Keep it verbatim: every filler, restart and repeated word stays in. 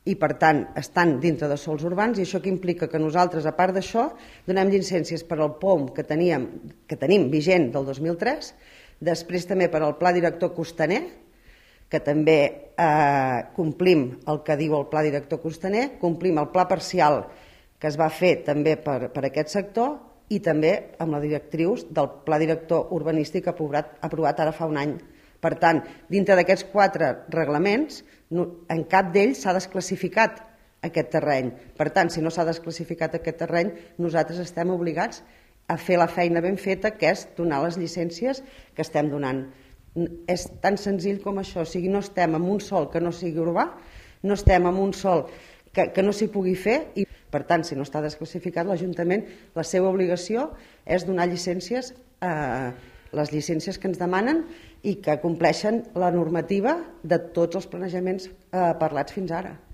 i per tant estan dintre de sols urbans, i això que implica que nosaltres, a part d'això, donem llicències per al P O M que, teníem, que tenim vigent del dos mil tres, després també per al Pla Director Costaner, que també eh, complim el que diu el Pla Director Costaner, complim el Pla Parcial que es va fer també per, per aquest sector, i també amb la directrius del Pla Director Urbanístic aprovat, aprovat ara fa un any. Per tant, dintre d'aquests quatre reglaments, en cap d'ells s'ha desclassificat aquest terreny. Per tant, si no s'ha desclassificat aquest terreny, nosaltres estem obligats a fer la feina ben feta, que és donar les llicències que estem donant. És tan senzill com això, o sigui, no estem en un sòl que no sigui urbà, no estem en un sòl que, que no s'hi pugui fer, i per tant, si no està desclassificat, l'Ajuntament, la seva obligació és donar llicències, eh, les llicències que ens demanen i que compleixen la normativa de tots els planejaments eh, parlats fins ara.